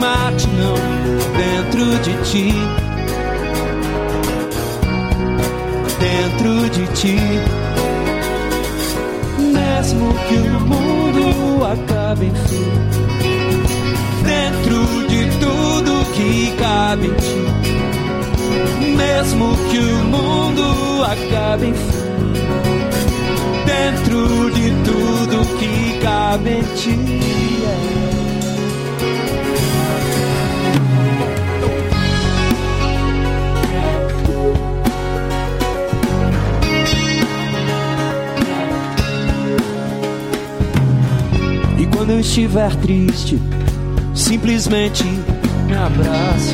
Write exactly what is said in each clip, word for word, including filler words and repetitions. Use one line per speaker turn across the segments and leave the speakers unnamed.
mate não dentro de ti, dentro de ti. Mesmo que o mundo acabe enfim, dentro de tudo que cabe em ti. Mesmo que o mundo acabe enfim, dentro de tudo que cabe em ti. Yeah. E quando eu estiver triste, simplesmente me abrace.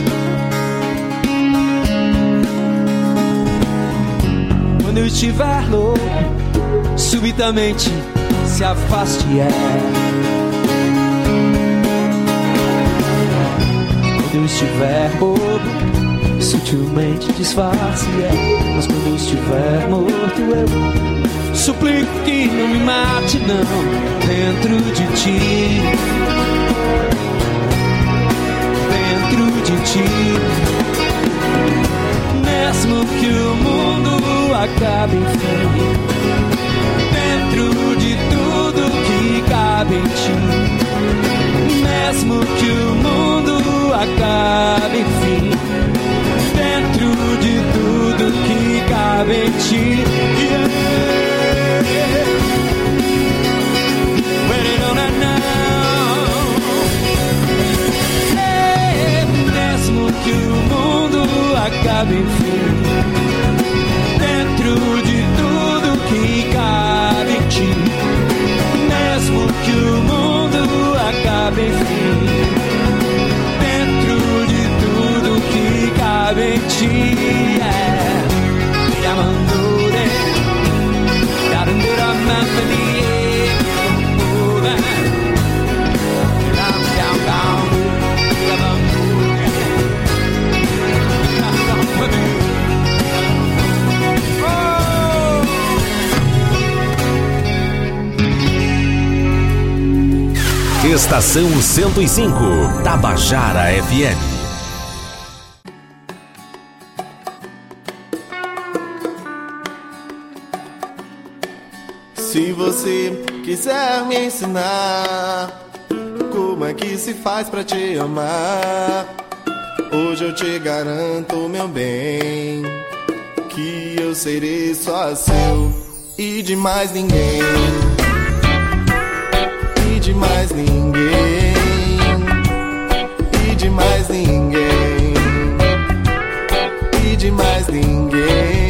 Quando eu estiver louco, subitamente se afaste, é. Quando eu estiver bobo, sutilmente disfarce, é. Mas quando eu estiver morto, eu suplico que não me mate não dentro de ti, dentro de ti. Mesmo que o mundo acabe enfim, dentro de tudo que cabe em ti. Mesmo que o mundo acabe enfim, dentro de tudo que cabe em ti. Yeah. Mesmo que o mundo acabe enfim, dentro de tudo que cabe em ti. Mesmo que o mundo acabe enfim, dentro de tudo que cabe em ti. Yeah. Yamandure, Darandura Manthani, down, down, down, Yamandure,
Estação cento e cinco, Tabajara F M.
Se você quiser me ensinar como é que se faz pra te amar, hoje eu te garanto, meu bem, que eu serei só seu e de mais ninguém. E de mais ninguém. E de mais ninguém. E de mais ninguém.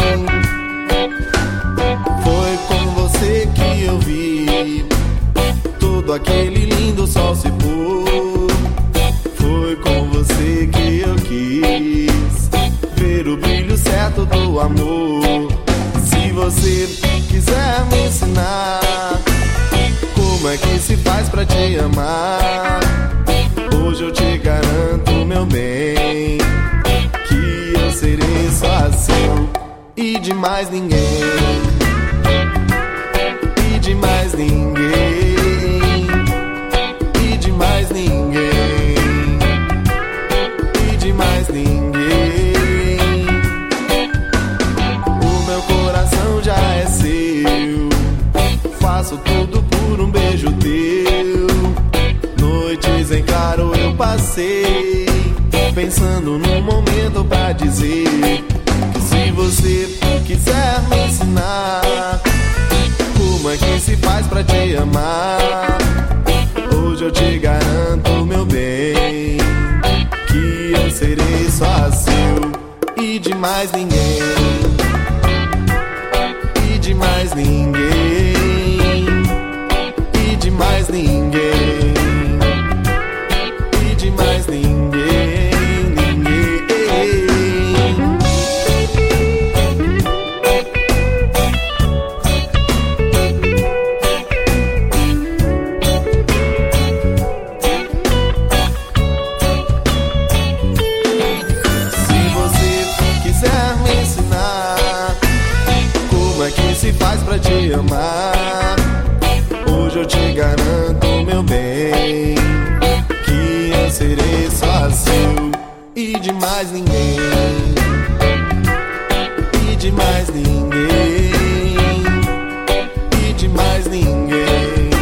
Foi com você que eu vi todo aquele lindo sol se pôr. Foi com você que eu quis ver o brilho certo do amor. Se você quiser me ensinar como é que se faz pra te amar, hoje eu te garanto, meu bem, que eu serei só seu e de mais ninguém. E de mais ninguém. E de mais ninguém. E de mais ninguém. O meu coração já é seu, faço tudo por um beijo teu. Noites em claro eu passei, pensando num momento pra dizer que se você quiser me ensinar como é que se faz pra te amar, hoje eu te garanto, meu bem, que eu serei só seu e de mais ninguém. E de mais ninguém. E de mais ninguém. E de mais ninguém. Ninguém. Se você quiser me ensinar como é que se faz pra te mais ninguém, e de mais ninguém, e de mais ninguém,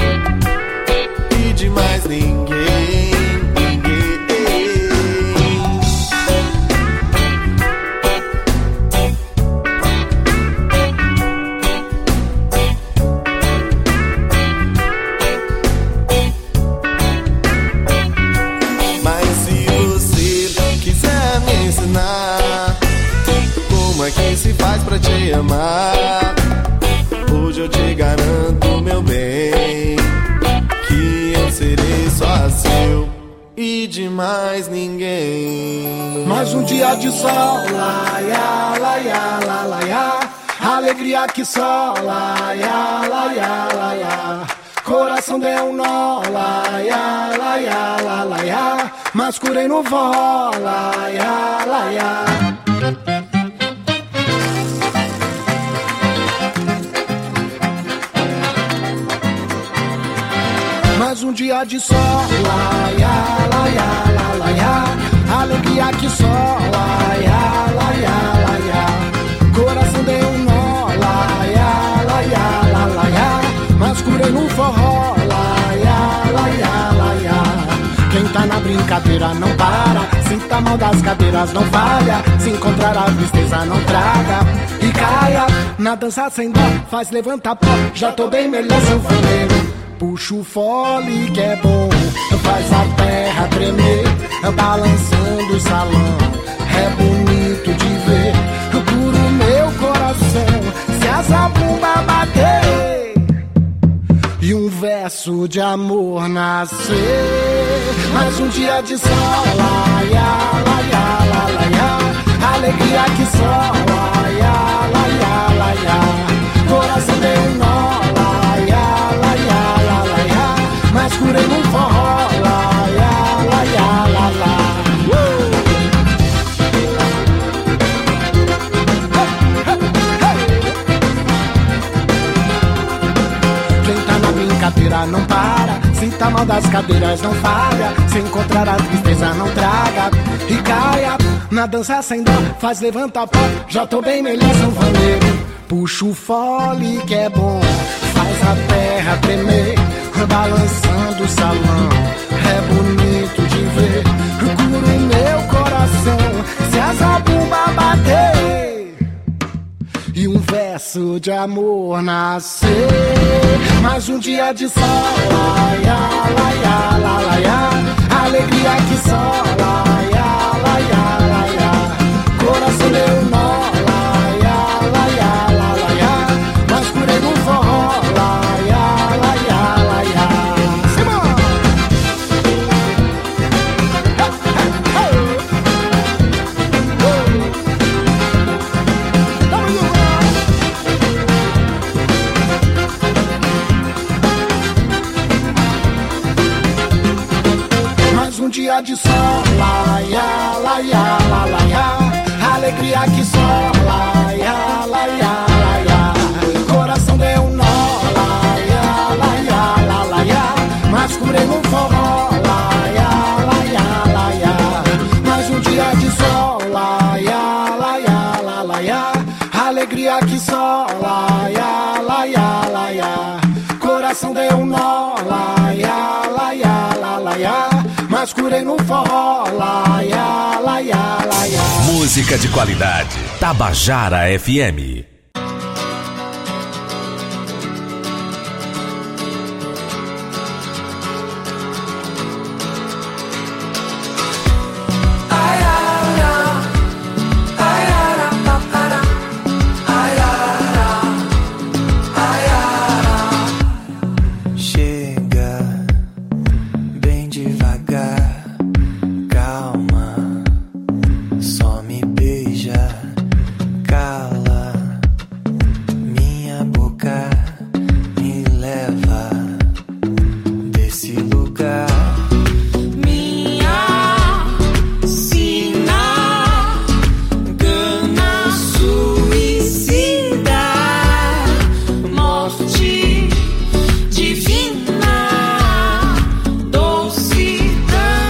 e de mais ninguém. Que se faz pra te amar, hoje eu te garanto, meu bem, que eu serei só seu e de mais ninguém.
Mais um dia de sol, laia, laia, la, laia, alegria que só, laia, laia, laia, coração deu um nó, laia, laia, la, laia, mas curei no vó, laia, laia. Mais um dia de sol, laia, laia, la, laia, alegria que só, laia, laia, laia, coração deu um nó, laia, laia, la, laia, mas curei no forró, laia, laia, laia. Quem tá na brincadeira não para, sinta mal das cadeiras não falha, se encontrar a tristeza não traga e caia, na dança sem dó, faz levantar pó, já tô bem melhor sanfoneiro. Puxa o fole que é bom, faz a terra tremer, balançando o salão, é bonito de ver, cura o meu coração, se a zabumba bater, e um verso de amor nascer, mais um dia de sol, laia, laia, la, laia, alegria que só, laia, laia, laia, coração deu um nó, mas curei no forró, laia, laia, la, la. Uh! Quem tá na brincadeira não para, sinta mal das cadeiras não falha, se encontrar a tristeza não traga e caia, na dança sem dó, faz levantar pó, já tô bem melhor sanfoneiro. Puxa o fole que é bom, faz a terra tremer, balançando o salão, é bonito de ver, cura o meu coração, se a zabumba bater, e um verso de amor nascer, mais um dia de sol, laia, laia, la, laia, alegria que só, laia, laia, laia, coração deu nó, laia, laia, la, laia, mas curei no forró, laia, laia, laia. Um dia de sol, laia, laia, la, laia, alegria que só, laia, laia, laia, coração deu um nó, laia, laia, la, laia, mas curei no forró, laia, laia, laia, mais um dia de sol, laia, laia, la, laia, alegria que só, laia, laia, laia, coração deu um nó, laia, laia, la, laia, mas curei no forró, laia, laia, laia.
Música de qualidade, Tabajara F M.
Divina, doce,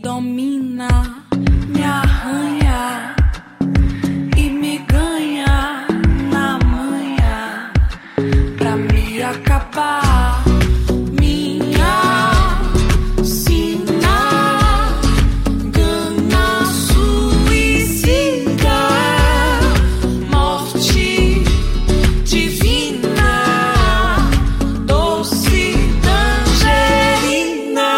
domina, me arranha e me ganha na manhã pra me acabar. Minha sina gana suicida, morte divina, doce tangerina.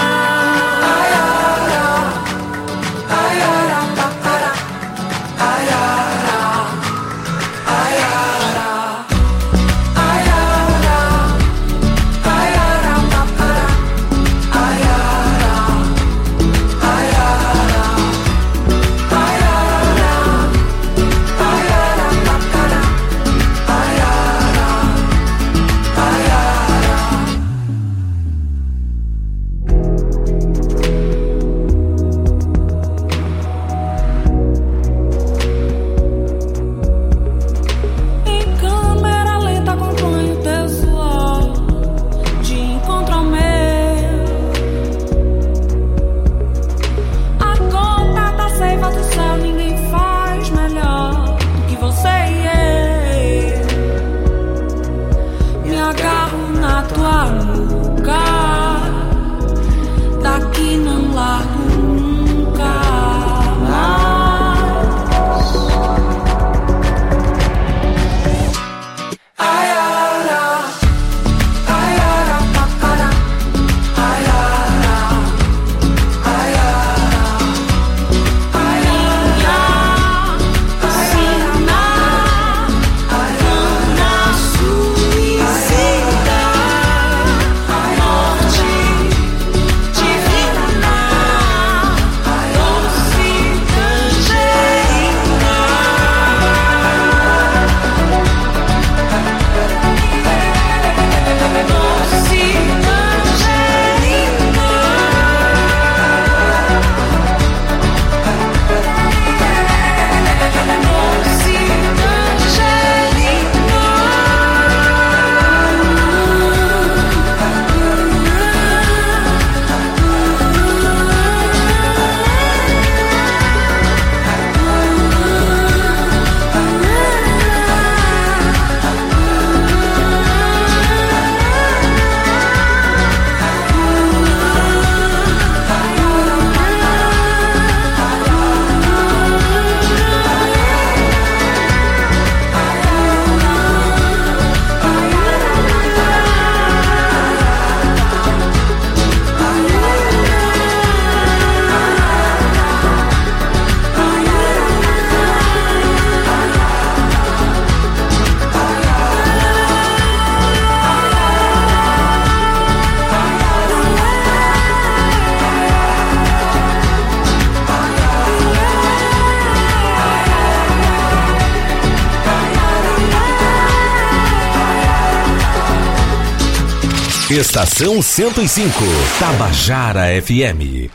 Estação cento e cinco, Tabajara F M.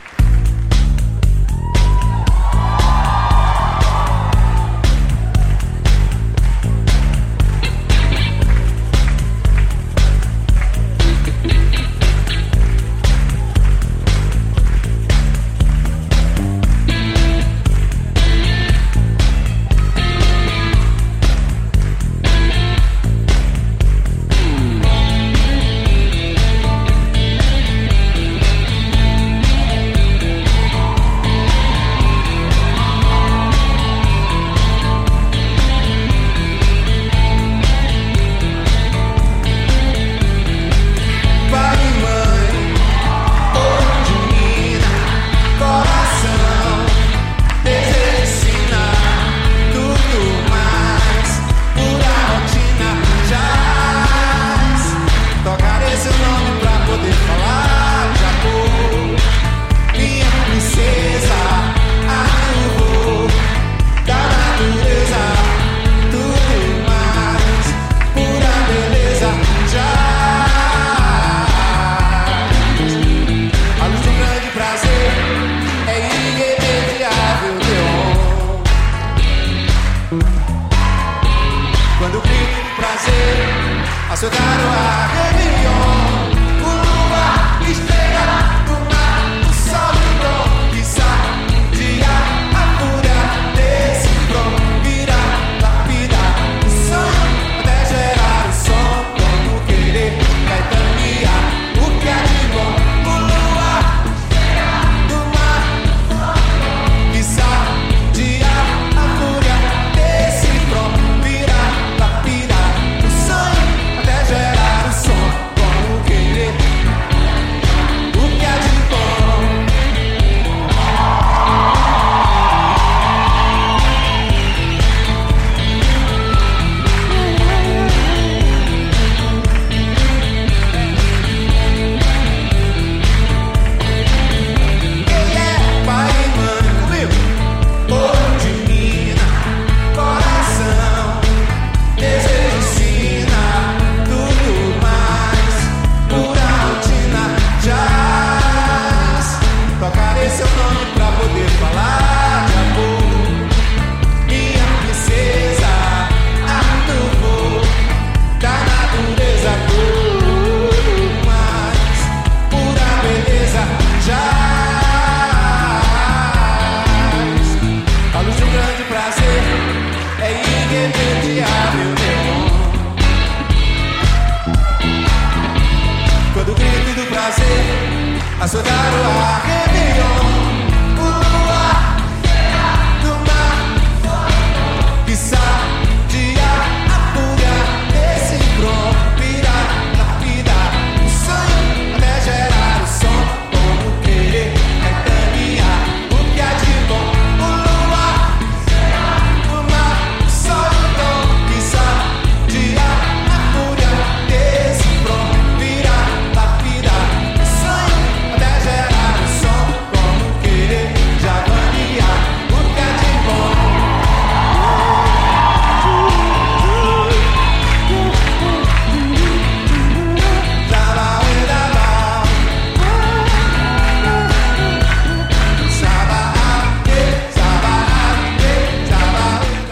açucar o ar, Réveillon, o lua, estrela, o mar, o sol e o dom.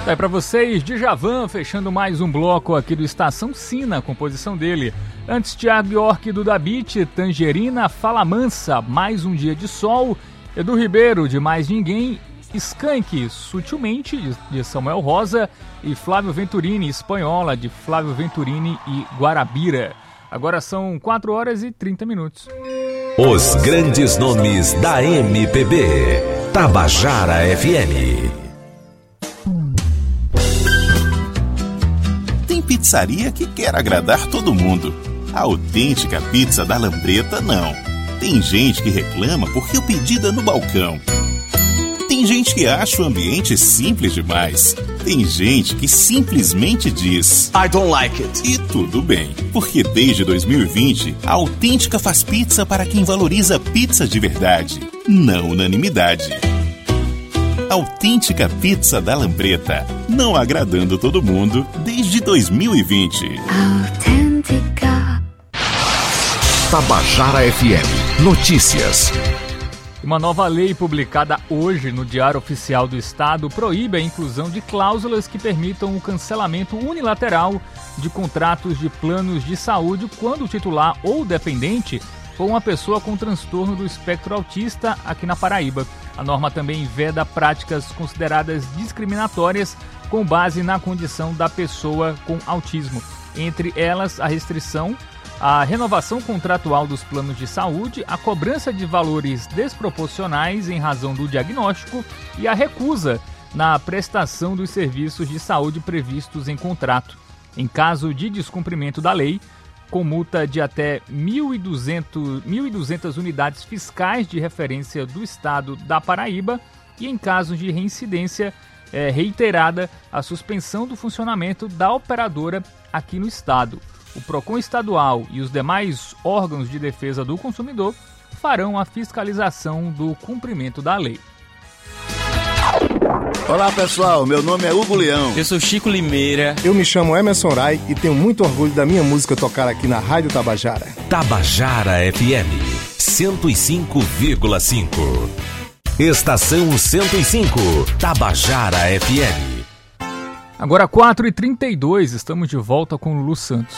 É para vocês, Djavan, fechando mais um bloco aqui do Estação Sina, a composição dele. Antes, Thiago York do Da Beat, Tangerina, Fala Mansa, Mais um Dia de Sol, Edu Ribeiro, de Mais Ninguém, Skank, Sutilmente, de Samuel Rosa, e Flávio Venturini, Espanhola, de Flávio Venturini e Guarabira. Agora são quatro horas e trinta minutos.
Os grandes nomes da M P B. Tabajara F M.
Tem pizzaria que quer agradar todo mundo. A autêntica pizza da Lambreta, não. Tem gente que reclama porque o pedido é no balcão. Tem gente que acha o ambiente simples demais. Tem gente que simplesmente diz I don't like it. E tudo bem, porque desde dois mil e vinte, a Autêntica faz pizza para quem valoriza pizza de verdade, não unanimidade. Autêntica Pizza da Lambreta, não agradando todo mundo desde dois mil e vinte.
Autêntica.
Tabajara F M. Notícias.
Uma nova lei publicada hoje no Diário Oficial do Estado proíbe a inclusão de cláusulas que permitam o cancelamento unilateral de contratos de planos de saúde quando o titular ou dependente for uma pessoa com transtorno do espectro autista aqui na Paraíba. A norma também veda práticas consideradas discriminatórias com base na condição da pessoa com autismo. Entre elas, a restrição a renovação contratual dos planos de saúde, a cobrança de valores desproporcionais em razão do diagnóstico e a recusa na prestação dos serviços de saúde previstos em contrato. Em caso de descumprimento da lei, com multa de até mil e duzentas unidades fiscais de referência do Estado da Paraíba e, em casos de reincidência é, reiterada, a suspensão do funcionamento da operadora aqui no Estado. O PROCON estadual e os demais órgãos de defesa do consumidor farão a fiscalização do cumprimento da lei.
Olá pessoal, meu nome é Hugo Leão.
Eu sou Chico Limeira.
Eu me chamo Emerson Rai e tenho muito orgulho da minha música tocar aqui na Rádio Tabajara.
Tabajara F M cento e cinco vírgula cinco. Estação cento e cinco, Tabajara F M.
Agora quatro e trinta e dois, estamos de volta com Lulu Santos.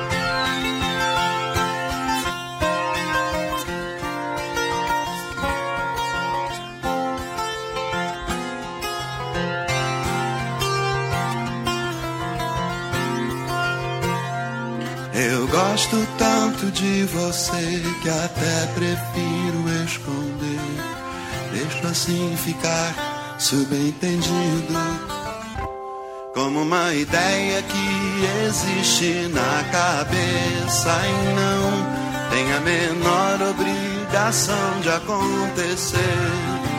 Eu gosto tanto de você que até prefiro esconder. Deixo assim ficar subentendido, como uma ideia que existe na cabeça e não tem a menor obrigação de acontecer.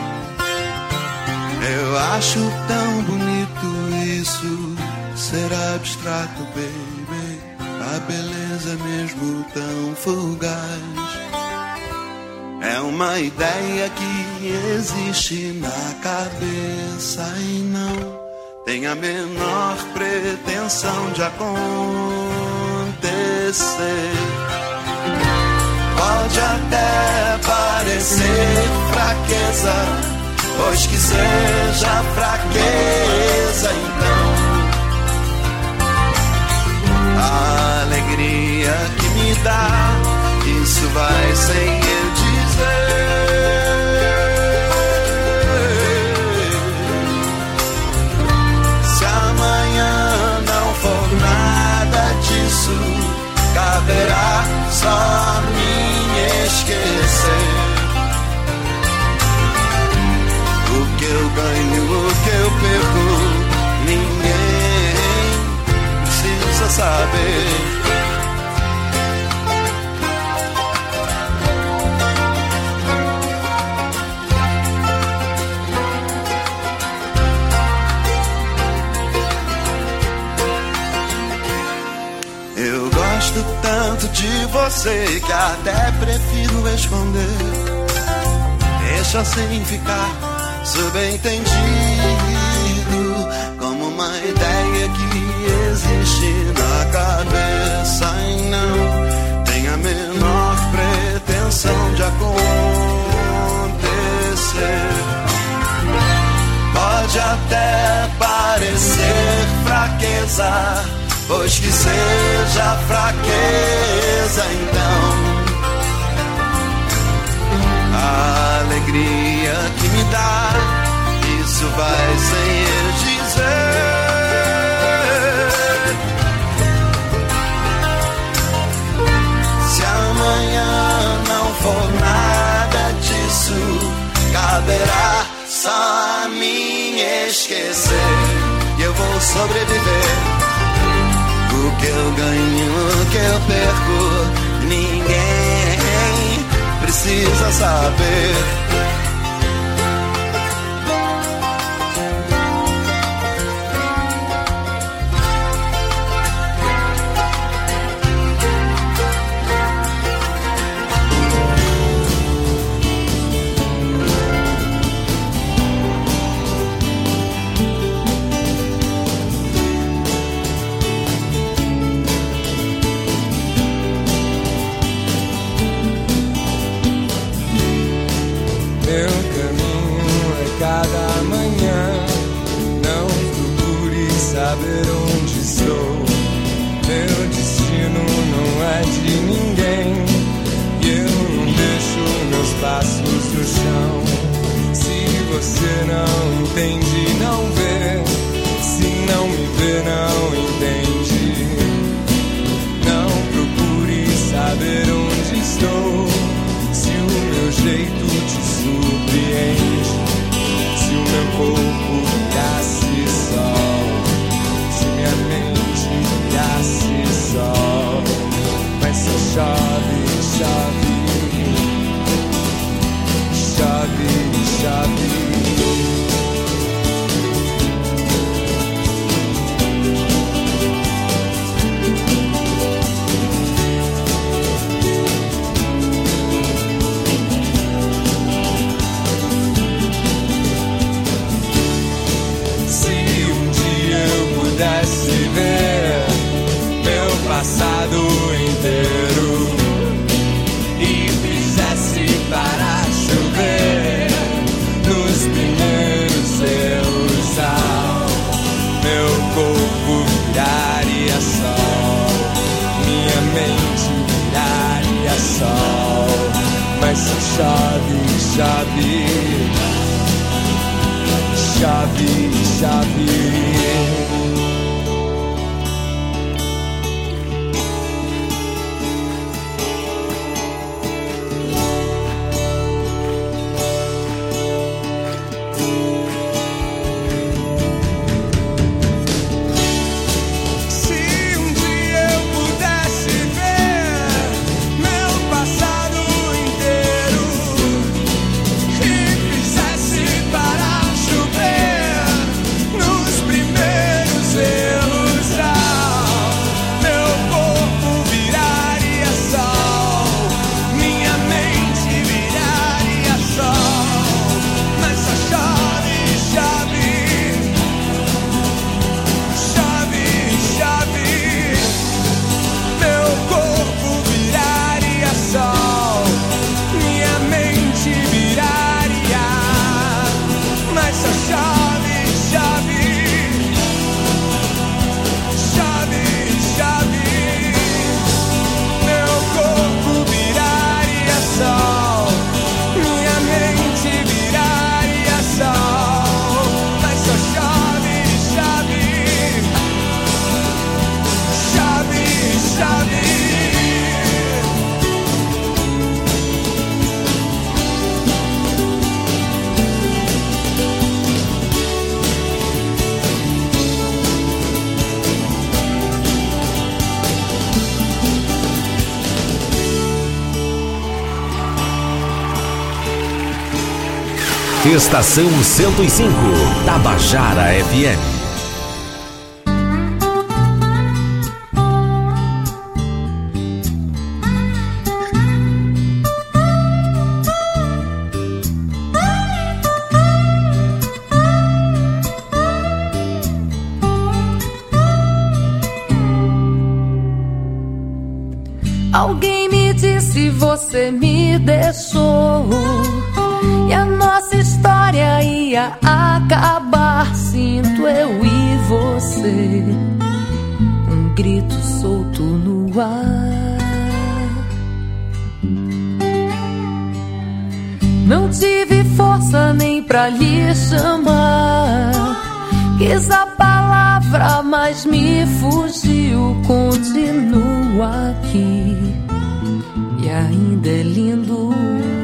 Eu acho tão bonito isso, ser abstrato, baby. A beleza mesmo tão fugaz é uma ideia que existe na cabeça e não tem a menor pretensão de acontecer. Pode até parecer fraqueza, pois que seja fraqueza, então a alegria que me dá, isso vai sem eu dizer. Se amanhã não for nada disso, caberá só me esquecer. O que eu ganho, o que eu perco, ninguém precisa saber. Eu gosto tanto de você que até prefiro esconder. Deixa assim ficar subentendido, como uma ideia que existe na cabeça e não tem a menor pretensão de acontecer. Pode até parecer parecer fraqueza, pois que seja fraqueza então. A alegria que me dá, isso vai sem dizer. Se amanhã não for nada disso, caberá só a mim esquecer. E eu vou sobreviver. O que eu ganho, o que eu perco, ninguém precisa saber.
Cada manhã, não procure saber onde estou. Meu destino não é de ninguém, e eu não deixo meus passos no chão. Se você não entende, não vê. Se não me vê, não entende. Não procure saber onde estou, se o meu jeito te surpreende. Se o meu corpo virasse sol, se minha mente virasse sol, mas só chove, chove, chove, chove. Pudesse ver meu passado inteiro e fizesse parar chover nos primeiros erros, ah, meu corpo viraria sol, minha mente viraria sol, mas só chove, chove, chove, chove.
Estação cento e cinco, Tabajara F M.
Alguém me disse você me deixou e a nossa história ia acabar. Sinto eu ir você, um grito solto no ar. Não tive força nem pra lhe chamar, quis a palavra, mas me fugiu. Continuo aqui e ainda é lindo.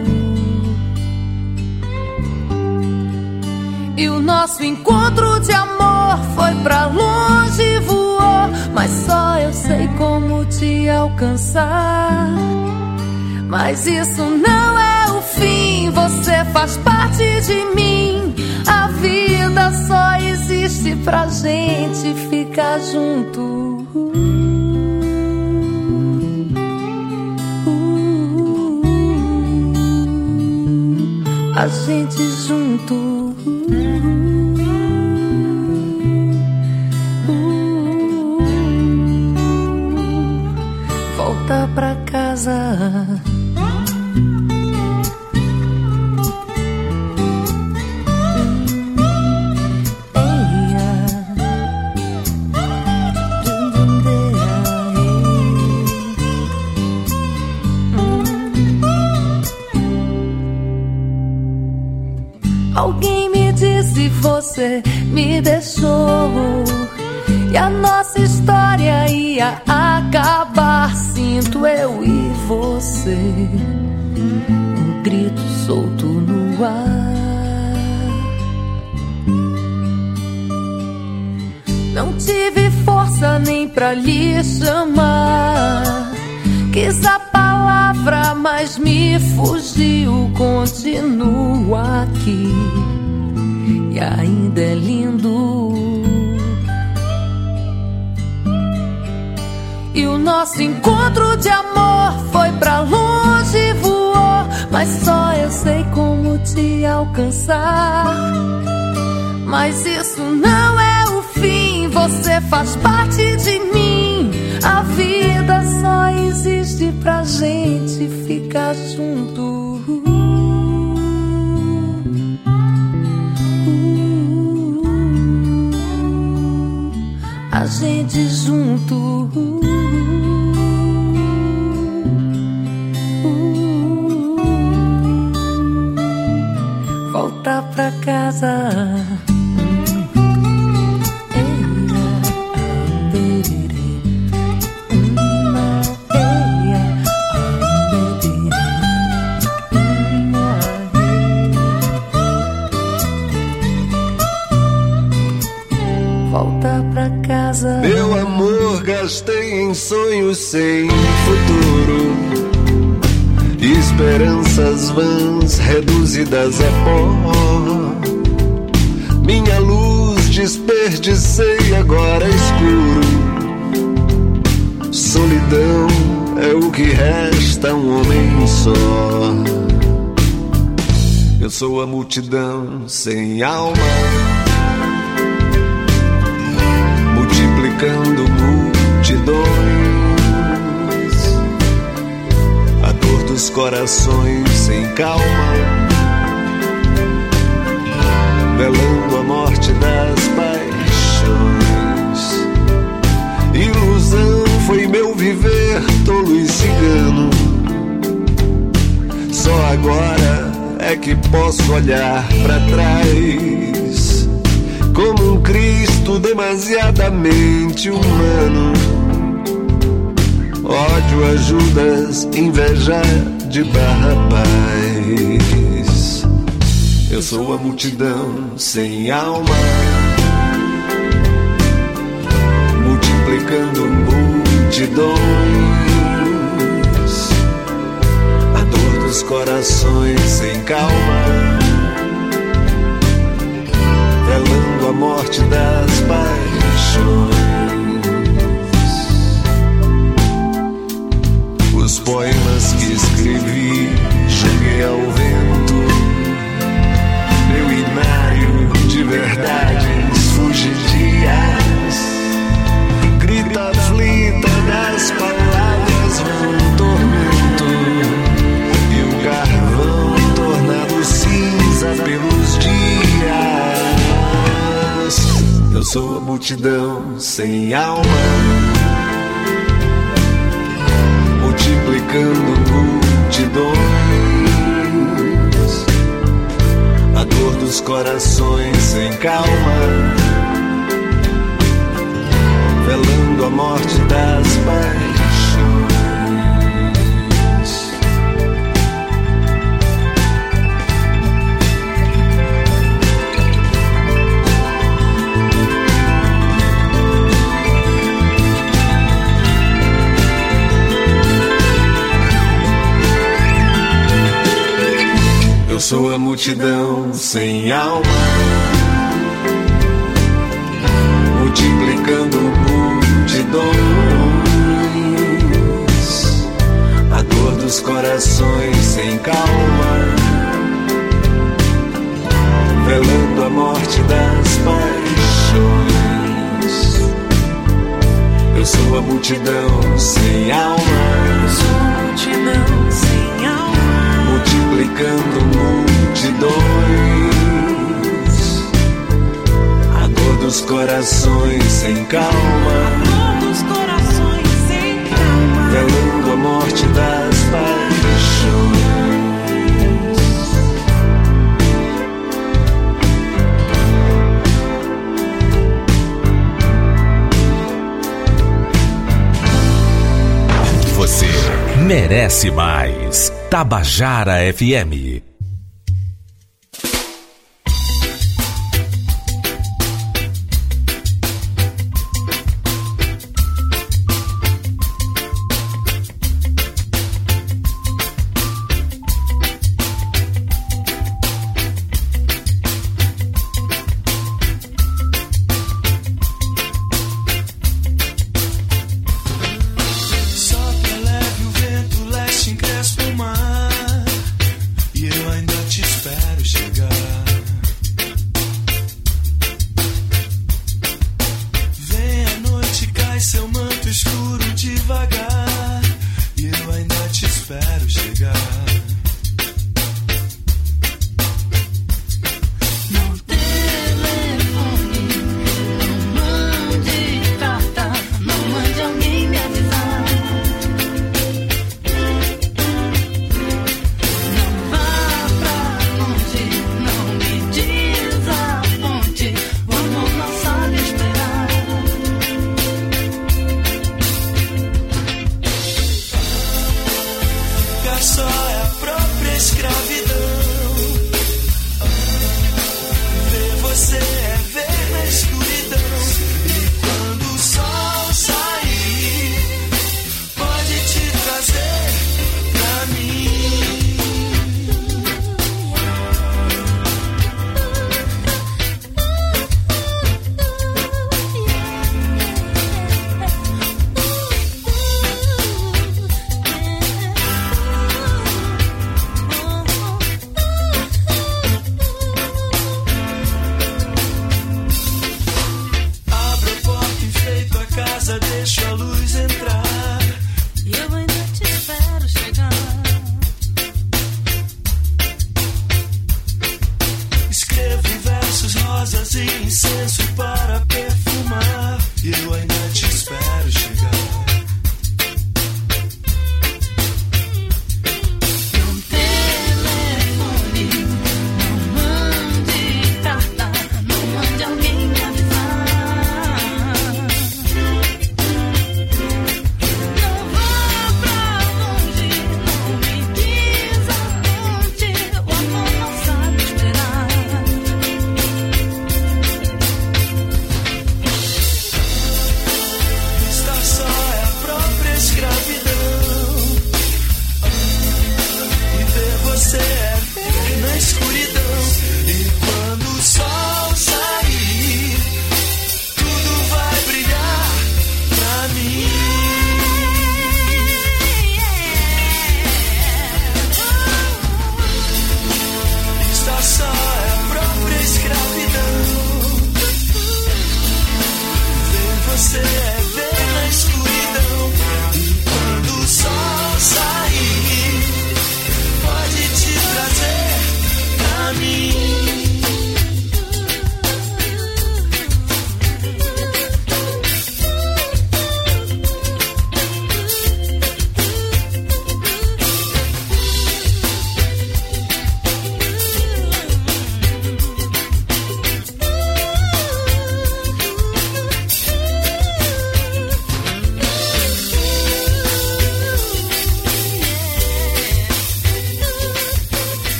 E o nosso encontro de amor foi pra longe e voou, mas só eu sei como te alcançar. Mas isso não é o fim, você faz parte de mim. A vida só existe pra gente ficar junto. A gente junto. Volta pra casa. Alguém me disse você me deixou e a nossa história ia acabar. Sinto eu e você, um grito solto no ar. Não tive força nem pra lhe chamar, quis a palavra, mas me fugiu. Continuo aqui e ainda é lindo. E o nosso encontro de amor foi pra longe e voou, mas só eu sei como te alcançar. Mas isso não é o fim, você faz parte de mim. A vida só existe pra gente ficar junto. A gente junto. Volta pra casa. Volta pra casa.
Meu amor, gastei em sonhos sem futuro, esperanças vãs reduzidas a pó. Minha luz desperdicei, agora é escuro. Solidão é o que resta, um homem só. Eu sou a multidão sem alma, multiplicando multidões, a dor dos corações sem calma, velando a morte das paixões. Ilusão foi meu viver tolo e cigano, só agora é que posso olhar pra trás, como um Cristo demasiadamente humano. Ódio a Judas, inveja de Barrabás. Eu sou a multidão sem alma, multiplicando multidões, a dor dos corações sem calma, velando a morte das paixões. Os poemas que escrevi joguei ao vento, meu inário de verdades fugidias. Grita aflita das palavras num tormento, e o carvão tornado cinza pelos dias. sou a multidão sem alma, multiplicando multidões, a dor dos corações sem calma, velando a morte das paixões. Eu sou a multidão sem alma, multiplicando multidões, a dor dos corações sem calma, velando a morte das paixões. Eu sou a multidão sem alma, eu sou a multidão sem alma, multiplicando multidões, a dor dos corações sem calma, a dor dos corações sem calma, velando a morte das paixões.
Você merece mais. Tabajara F M.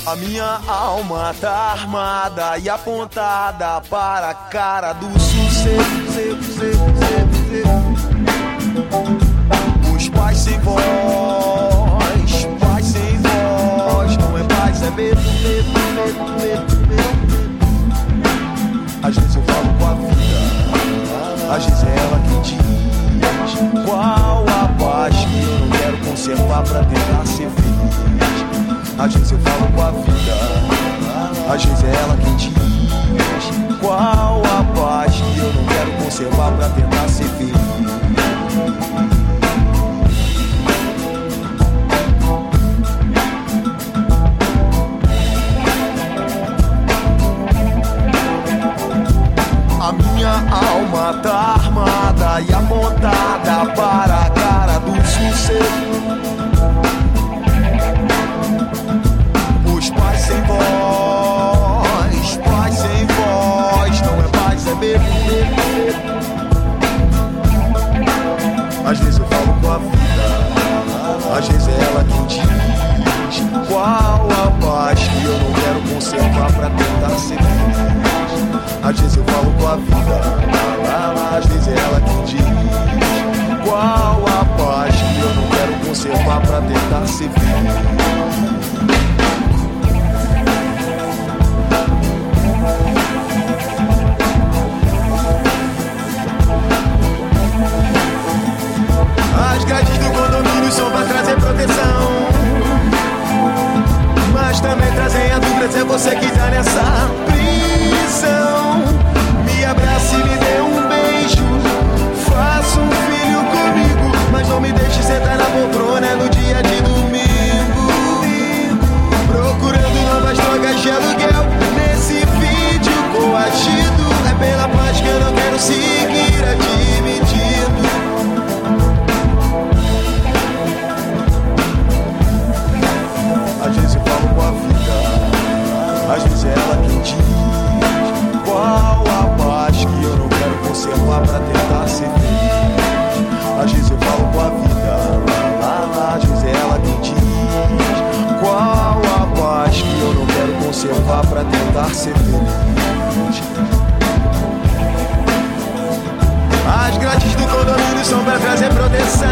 A minha alma tá armada e apontada para a cara do sossego. Os pais sem voz, pais sem voz, não é paz, é medo, medo, medo, medo, medo. Às vezes eu falo com a vida, às vezes é ela que diz qual a paz que eu não quero conservar pra tentar ser feliz. Às vezes eu falo com a vida, às vezes é ela que diz qual a paz que eu não quero conservar pra tentar ser feliz. A minha alma tá armada e apontada para a cara do sossego. Os pais sem voz, pais sem voz, não é paz, é medo, medo, medo. Às vezes eu falo com a vida, às vezes é ela quem diz qual a paz que eu não quero conservar pra tentar ser feliz. Às vezes eu falo com a vida, às vezes é ela quem diz qual a paz que eu não quero conservar pra tentar ser feliz. As grades do condomínio são pra trazer proteção, mas também trazem a dúvida se é você que tá nessa prisão. Me abrace e me dê um beijo, faça um filho comigo, mas não me deixe sentar na poltrona no dia de domingo, procurando novas drogas de aluguel nesse vídeo coagido. É pela paz que eu não quero seguir admitindo. Às vezes eu falo com a vida, às vezes é ela quem diz qual a paz que eu não quero conservar pra tentar ser feliz. Às vezes eu falo com a vida, às vezes é ela quem diz qual a paz que eu não quero conservar pra tentar ser feliz. As grades do condomínio são pra trazer proteção,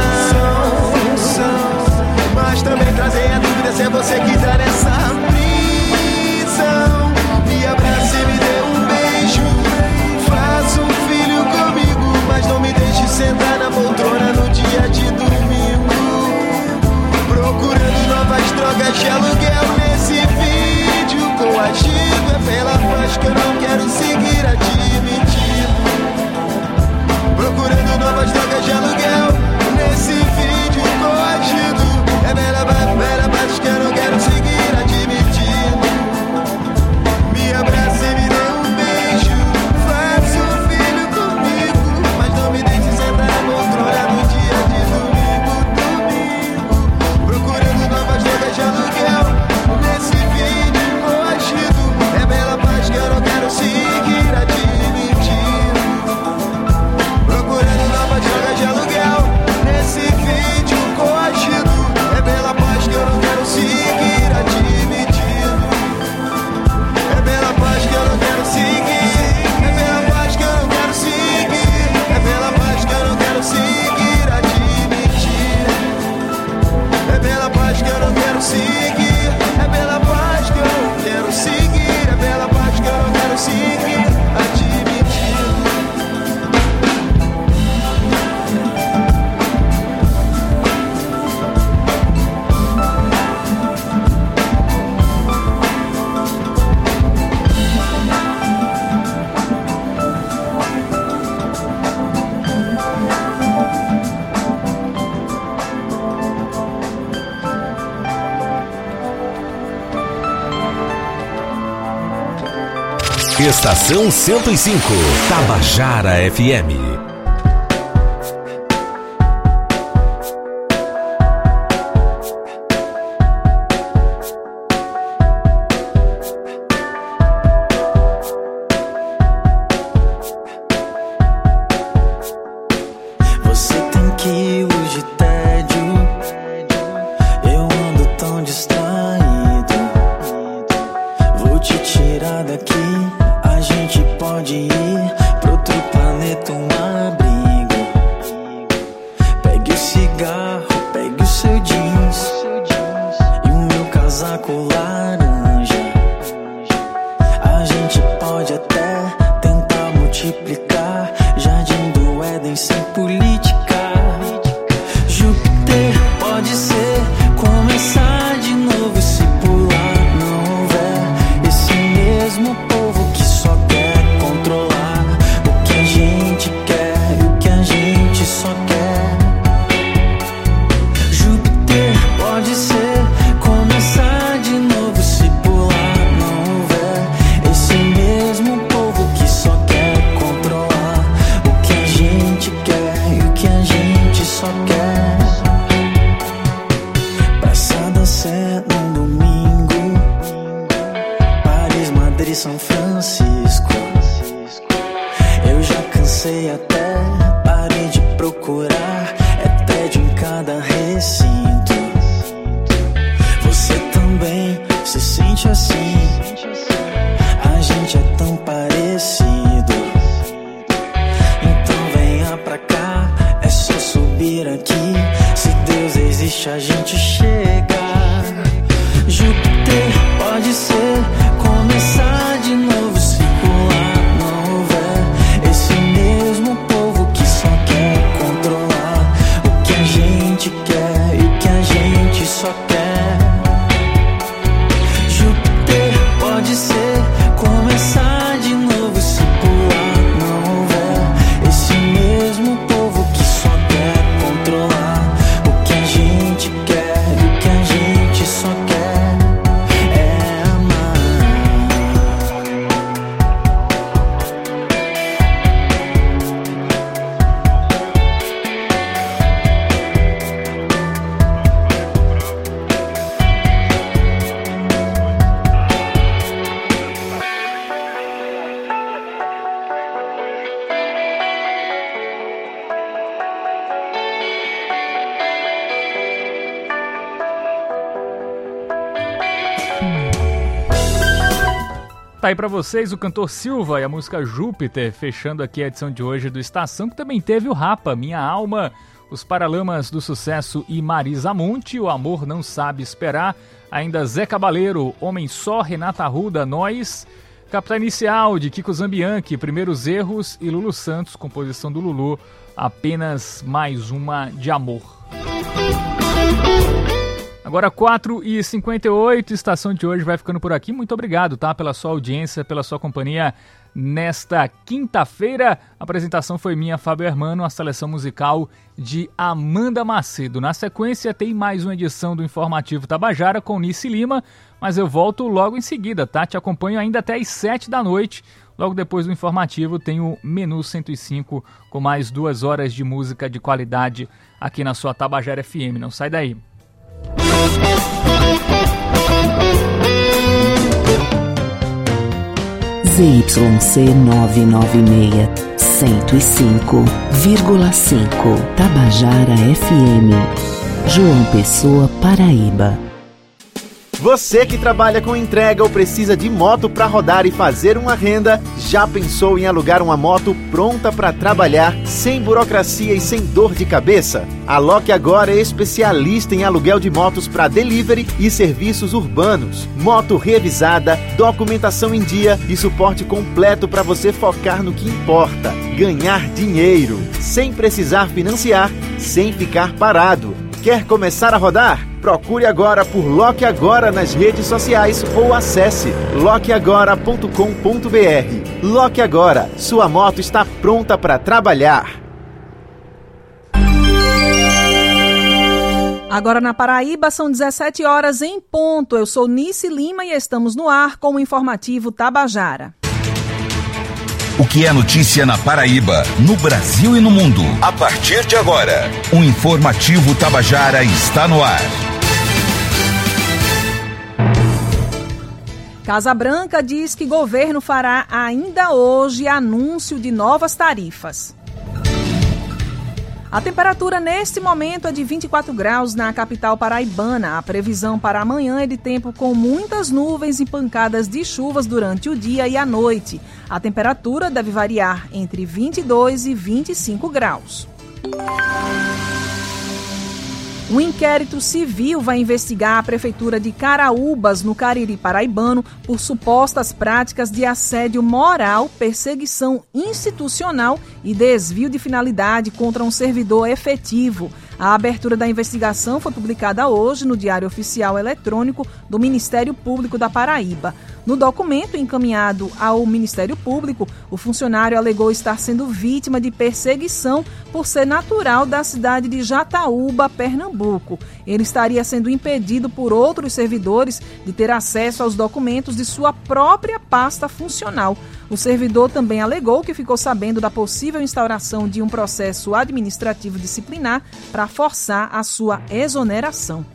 mas também trazem a dúvida se é você que tá nessa prisão. Me abrace e me dê um beijo, faça um filho comigo, mas não me deixe sentar na poltrona no dia de domingo, procurando novas drogas de aluguel nesse vídeo coagido. É pela paz que eu não quero seguir admitindo, procurando novas drogas de aluguel nesse vídeo coagido. É bela, bela paz que eu não quero seguir admitindo. Me abrace e me dê um beijo, faça um filho comigo, mas não me deixe sentar na poltrona no dia de domingo, domingo, procurando novas drogas de aluguel nesse vídeo coagido. É bela paz que eu não quero seguir admitindo, procurando novas drogas de aluguel nesse vídeo coagido. É bela paz que eu não quero seguir admitindo, é bela paz que eu não quero seguir, é bela paz que eu não quero seguir, é bela paz que eu não quero seguir admitir, é bela paz que eu não quero seguir, é bela paz que eu não quero seguir, é bela paz que eu não quero seguir admitir.
Estação cento e cinco, Tabajara F M.
Você tem quilos de tédio, eu ando tão distraído. rosa cor laranja. A gente pode até tentar multiplicar Jardim do Éden sem política. Júpiter pode ser começar de novo se pular não houver esse mesmo povo que só quer controlar o que a gente quer e o que a gente só quer. Júpiter pode ser começar de novo se pular não houver esse mesmo povo que só quer controlar o que a gente quer e o que a gente só quer. Passada Sé num domingo, Paris, Madrid, São Francisco. Eu já cansei até, parei de procurar, é tédio em cada recinto. Você também se sente assim, a gente é tão parecido. Então venha pra cá, é só subir aqui, se Deus existe a gente chega. Júpiter pode ser começar de novo se pular não houver esse mesmo povo que só quer controlar o que a gente quer e o que a gente só quer. Júpiter pode ser começar de novo se pular não houver esse mesmo povo que só quer controlar o que a gente quer e o que a gente só quer.
Tá aí pra vocês o cantor Silva e a música Júpiter, fechando aqui a edição de hoje do Estação, que também teve o Rapa, Minha Alma, os Paralamas do Sucesso e Marisa Monte, O Amor Não Sabe Esperar, ainda Zé Cabaleiro, Homem Só, Renata Arruda, Nós, Capital Inicial de Kiko Zambianchi, Primeiros Erros e Lulu Santos, composição do Lulu, Apenas Mais Uma de Amor. Agora quatro e cinquenta e oito, Estação de hoje vai ficando por aqui. Muito obrigado, tá? Pela sua audiência, pela sua companhia nesta quinta-feira. A apresentação foi minha, Fábio Hermano, a seleção musical de Amanda Macedo. Na sequência tem mais uma edição do Informativo Tabajara com Nice Lima, mas eu volto logo em seguida, tá? Te acompanho ainda até às sete da noite. Logo depois do Informativo tem o Menu cento e cinco com mais duas horas de música de qualidade aqui na sua Tabajara F M. Não sai daí.
Z Y C novecentos e noventa e seis, cento e cinco vírgula cinco Tabajara F M, João Pessoa, Paraíba.
Você que trabalha com entrega ou precisa de moto para rodar e fazer uma renda, já pensou em alugar uma moto pronta para trabalhar, sem burocracia e sem dor de cabeça? A Loque Agora é especialista em aluguel de motos para delivery e serviços urbanos. Moto revisada, documentação em dia e suporte completo para você focar no que importa: ganhar dinheiro, sem precisar financiar, sem ficar parado. Quer começar a rodar? Procure agora por Loque Agora nas redes sociais ou acesse loque agora ponto com ponto b r. Loque Agora, sua moto está pronta para trabalhar.
Agora na Paraíba são dezessete horas em ponto. Eu sou Nice Lima e estamos no ar com o Informativo Tabajara.
O que é notícia na Paraíba, no Brasil e no mundo. A partir de agora, o Informativo Tabajara está no ar.
Casa Branca diz que governo fará ainda hoje anúncio de novas tarifas. A temperatura neste momento é de vinte e quatro graus na capital paraibana. A previsão para amanhã é de tempo com muitas nuvens e pancadas de chuvas durante o dia e a noite. A temperatura deve variar entre vinte e dois e vinte e cinco graus. Um inquérito civil vai investigar a Prefeitura de Caraúbas, no Cariri paraibano, por supostas práticas de assédio moral, perseguição institucional e desvio de finalidade contra um servidor efetivo. A abertura da investigação foi publicada hoje no Diário Oficial Eletrônico do Ministério Público da Paraíba. No documento encaminhado ao Ministério Público, o funcionário alegou estar sendo vítima de perseguição por ser natural da cidade de Jataúba, Pernambuco. Ele estaria sendo impedido por outros servidores de ter acesso aos documentos de sua própria pasta funcional. O servidor também alegou que ficou sabendo da possível instauração de um processo administrativo disciplinar para forçar a sua exoneração.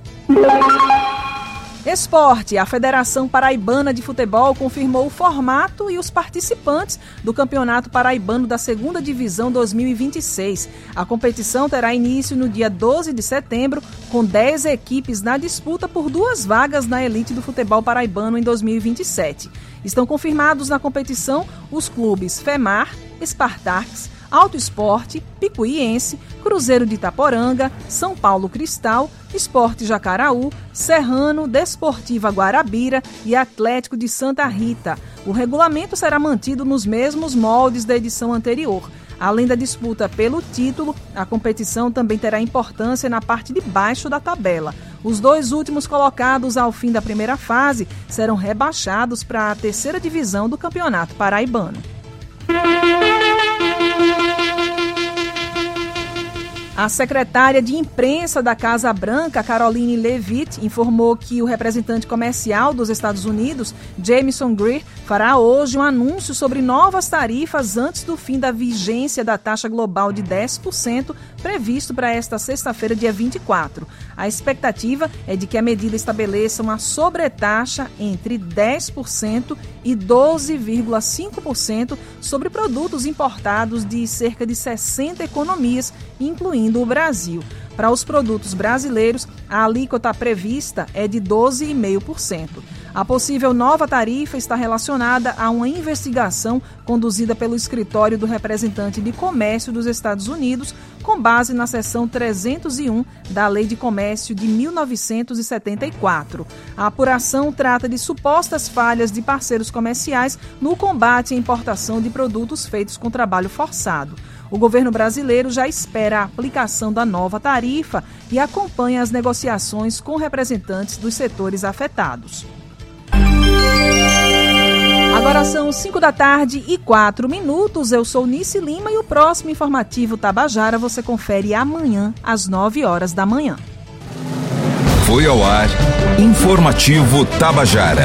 Esporte. A Federação Paraibana de Futebol confirmou o formato e os participantes do Campeonato Paraibano da segunda Divisão dois mil e vinte e seis. A competição terá início no dia doze de setembro, com dez equipes na disputa por duas vagas na elite do futebol paraibano em dois mil e vinte e sete. Estão confirmados na competição os clubes FEMAR, Spartax, Alto Esporte, Picuiense, Cruzeiro de Itaporanga, São Paulo Cristal, Esporte Jacaraú, Serrano, Desportiva Guarabira e Atlético de Santa Rita. O regulamento será mantido nos mesmos moldes da edição anterior. Além da disputa pelo título, a competição também terá importância na parte de baixo da tabela. Os dois últimos colocados ao fim da primeira fase serão rebaixados para a terceira divisão do Campeonato Paraibano. A secretária de imprensa da Casa Branca, Caroline Leavitt, informou que o representante comercial dos Estados Unidos, Jamieson Greer, fará hoje um anúncio sobre novas tarifas antes do fim da vigência da taxa global de dez por cento, previsto para esta sexta-feira, dia vinte e quatro. A expectativa é de que a medida estabeleça uma sobretaxa entre dez por cento e doze vírgula cinco por cento sobre produtos importados de cerca de sessenta economias, incluindo o Brasil. Para os produtos brasileiros, a alíquota prevista é de doze vírgula cinco por cento. A possível nova tarifa está relacionada a uma investigação conduzida pelo Escritório do Representante de Comércio dos Estados Unidos, com base na seção trezentos e um da Lei de Comércio de mil novecentos e setenta e quatro. A apuração trata de supostas falhas de parceiros comerciais no combate à importação de produtos feitos com trabalho forçado. O governo brasileiro já espera a aplicação da nova tarifa e acompanha as negociações com representantes dos setores afetados. Agora são cinco da tarde e quatro minutos. Eu sou Nice Lima e o próximo informativo Tabajara você confere amanhã às nove horas da manhã.
Foi ao ar Informativo Tabajara.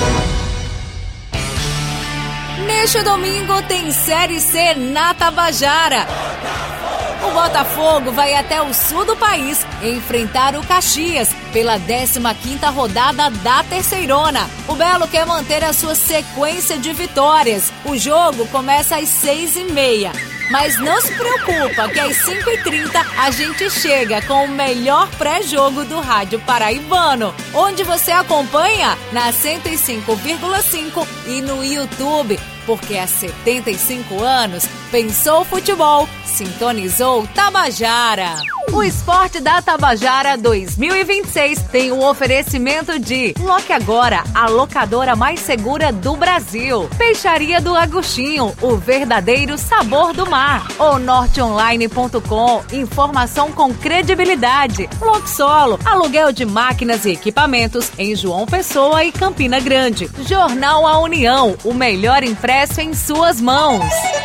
Neste domingo tem Série C na Tabajara. O Botafogo vai até o sul do país enfrentar o Caxias pela décima quinta rodada da Terceirona. O Belo quer manter a sua sequência de vitórias. O jogo começa às seis e meia. Mas não se preocupa que às cinco e trinta a gente chega com o melhor pré-jogo do rádio paraibano, onde você acompanha na cento e cinco vírgula cinco e no YouTube, porque há setenta e cinco anos pensou futebol, sintonizou Tabajara. O Esporte da Tabajara dois mil e vinte e seis tem o oferecimento de Loque Agora, a locadora mais segura do Brasil. Peixaria do Agostinho, o verdadeiro sabor do mar. O norte online ponto com, informação com credibilidade. Loxolo, aluguel de máquinas e equipamentos em João Pessoa e Campina Grande. Jornal A União, o melhor impresso em suas mãos.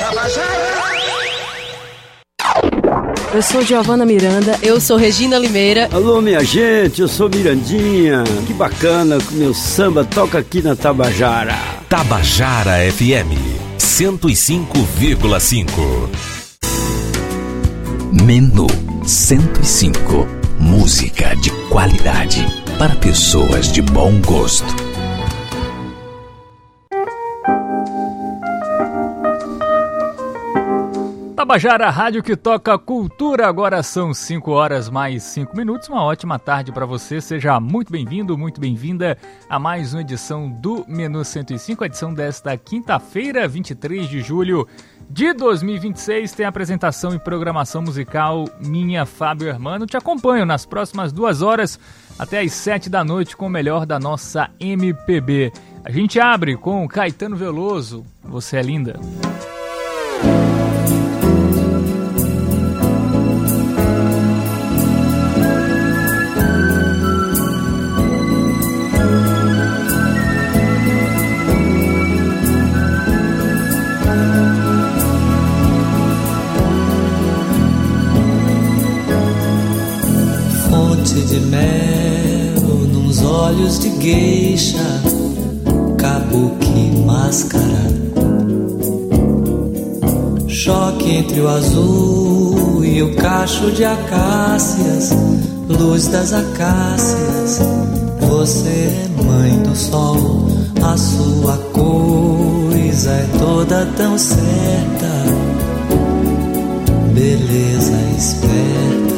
Eu sou Giovana Miranda.
Eu sou Regina Limeira.
Alô, minha gente, eu sou Mirandinha. Que bacana que o meu samba toca aqui na Tabajara.
Tabajara F M cento e cinco vírgula cinco.
Menu cento e cinco. Música de qualidade para pessoas de bom gosto.
Tabajara, a rádio que toca cultura. Agora são cinco horas mais cinco minutos. Uma ótima tarde para você. Seja muito bem-vindo, muito bem-vinda a mais uma edição do Menu cento e cinco, a edição desta quinta-feira, vinte e três de julho de dois mil e vinte e seis. Tem apresentação e programação musical minha, Fábio Hermano. Te acompanho nas próximas duas horas até às sete da noite com o melhor da nossa M P B. A gente abre com Caetano Veloso, Você é Linda.
De mel nos olhos de gueixa, kabuki máscara, choque entre o azul e o cacho de acácias, luz das acácias. Você é mãe do sol, a sua coisa é toda tão certa, beleza esperta.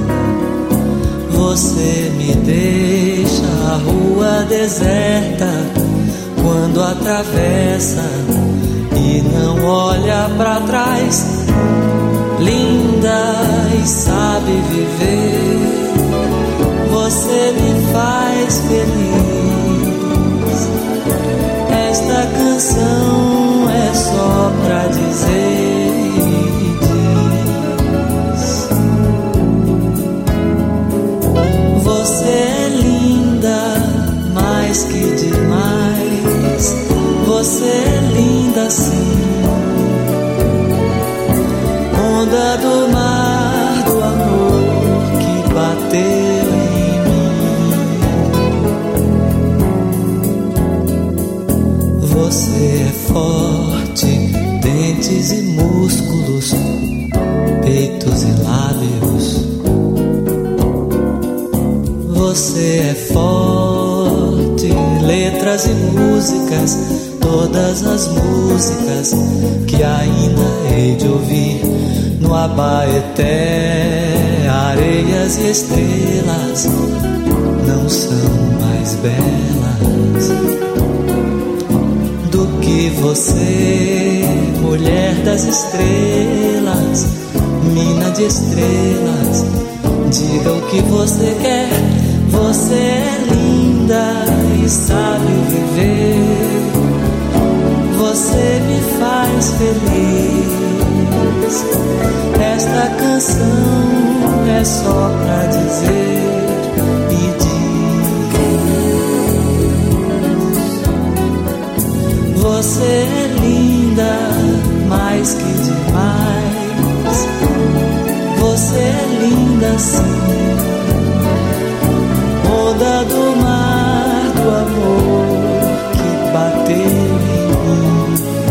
Você me deixa a rua deserta quando atravessa e não olha pra trás. Linda e sabe viver, você me faz feliz. Esta canção é só pra dizer. Você é linda, mais que demais. Você é linda sim. Onda do mar do amor que bateu em mim. Você é forte, dentes e músculos, peitos e lábios. Você é forte, letras e músicas, todas as músicas que ainda hei de ouvir no Abaeté. Areias e estrelas não são mais belas do que você, mulher das estrelas, mina de estrelas. Diga o que você quer. Você é linda e sabe viver. Você me faz feliz. Esta canção é só pra dizer e diz. Você é linda, mais que demais. Você é linda sim. Onda do mar do amor que bateu em mim.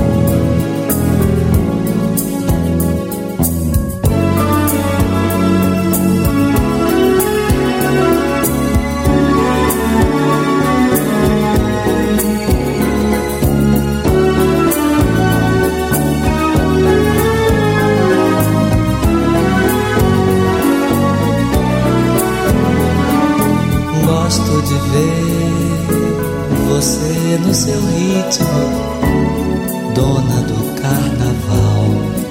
De ver você no seu ritmo, dona do carnaval.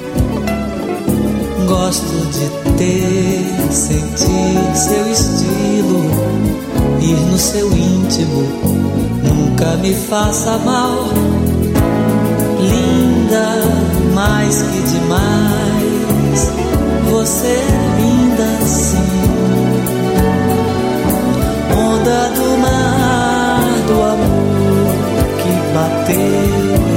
Gosto de ter, sentir seu estilo, ir no seu íntimo, nunca me faça mal. Linda, mais que demais, você é linda sim. Onda do mar do amor que bateu em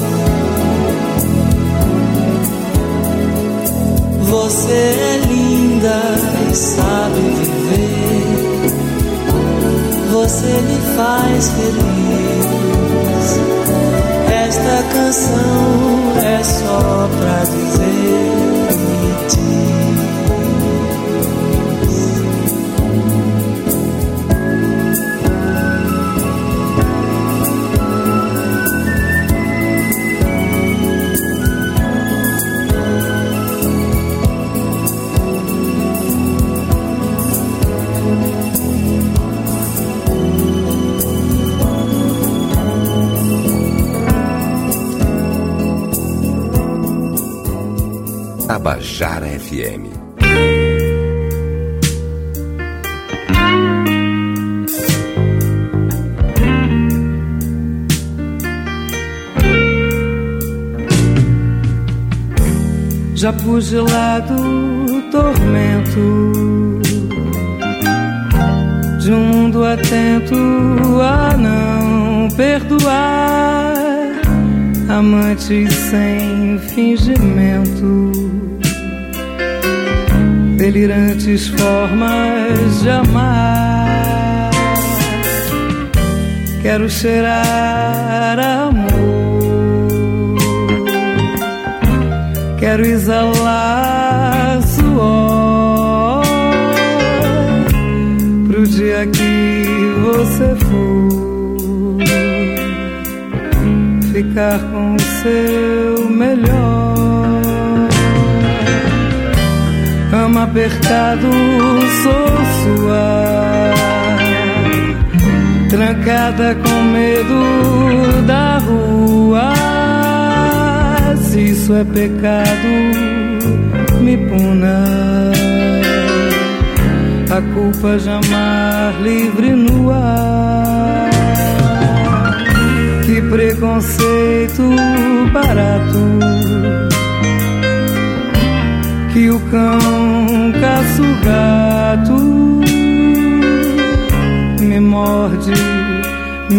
mim. Você é linda e sabe viver. Você me faz feliz. Esta canção é só pra dizer e diz.
Tabajara F M.
Já pus de lado o tormento de um mundo atento a não perdoar, amantes sem fingimento, delirantes formas de amar. Quero cheirar amor, quero exalar suor pro dia que você for ficar com o seu melhor. Cama apertado, sou sua, trancada com medo da rua. Se isso é pecado, me puna. A culpa de amar livre no ar. Que preconceito barato, que o cão caça o gato, me morde